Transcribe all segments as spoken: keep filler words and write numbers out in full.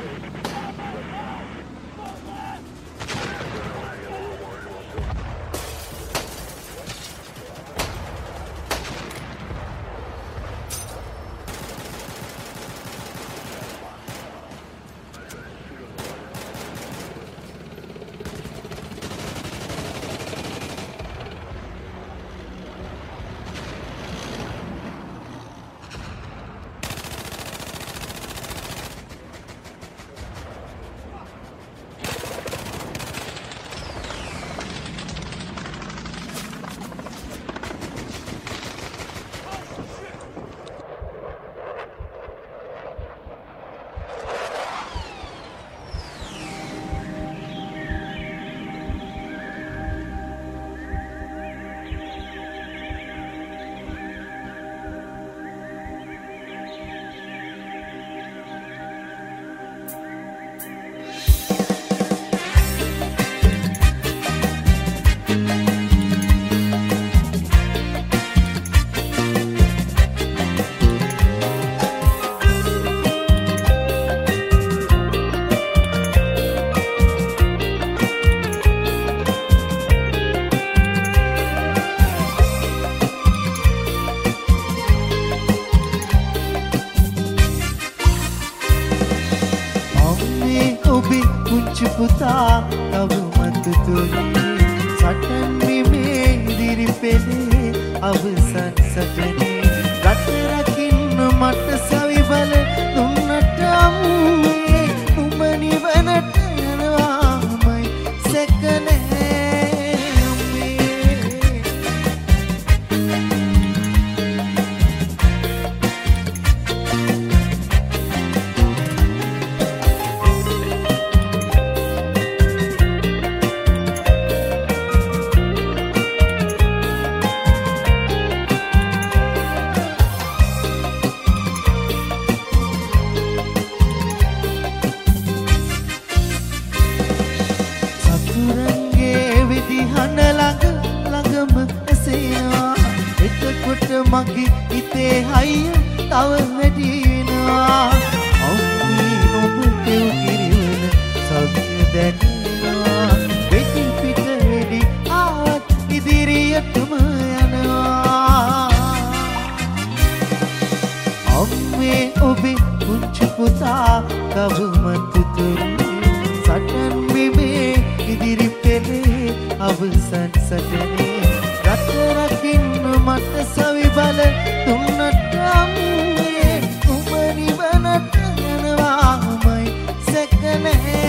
පුතා තව මතුතුනේ සටන් විමේ ඉදිරි පෙළේ අවසන් සටනේ රට රකින්න මට සවිබල දුන්නට අම්මේ උඹ නිවනට යනවාමයි සැකනේ මගේ හිතේ හයිය තව වැඩි වෙනවා අම්මේ ඔබ තෙව් කිරිවන සවිය දැනෙනවා වෙති පිට වෙඩි ආවත් ඉදිරියටම යනවා අම්මේ ඔබේ පුංචි පුතා තවමත් තුතුනේ සටන් විමේ ඉදිරි පෙළේ අවසන් සටනේ රට රකින්න මට සවිබල දුන්නට අම්මේ උඹ නිවනට යනවාමයි සැකනේ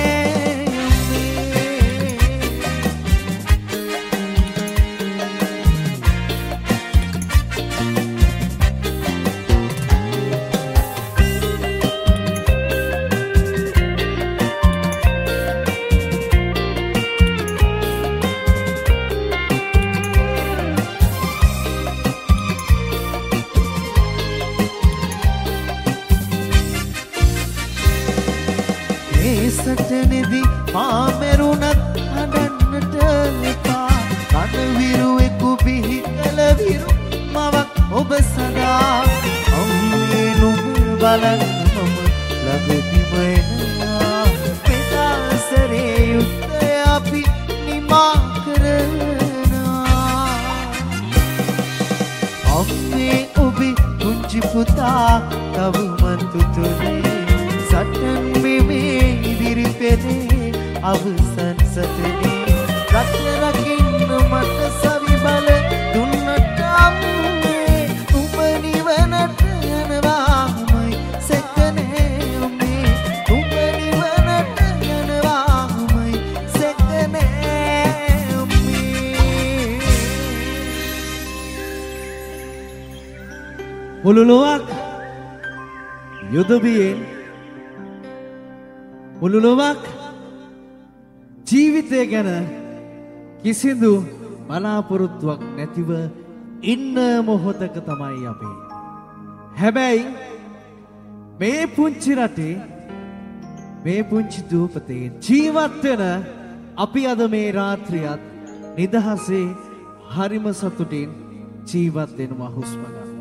සටනෙදි පාමෙරුණත් හඬන්නට එපා කනවිරුවෙකු බිහි කළ විරු මවක් ඔබ සදා අම්මේ නුඹ බලන්න මම ළඟදිම එනවා පෙදාසරේ යුද්ධය අපි නිමා කරනවා අම්මේ ඔබේ පුංචි පුතා තවමත් තුතුනේ සටන් විමේ ඉදිරි පෙළේ අවසන් සටනේ රට රකින්න මට සවිබල දුන්නට අම්මේ උඹ නිවනට යනවාමයි සැකනේ අම්මේ උඹ නිවනට යනවාමයි සැකනේ අම්මේ මුළු ලොවක් යුද බියෙන් මුළු ලොවක් ජීවිතය ගැන කිසිදු බලාපොරොත්තුවක් නැතිව ඉන්න මොහොතක තමයි අපි. හැබැයි මේ පුංචි රටේ මේ පුංචි දූපතේ ජීවත් වෙන අපි අද මේ රාත්‍රියත් නිදහසේ හරිම සතුටින් ජීවත් වෙනවා හුස්ම ගන්න.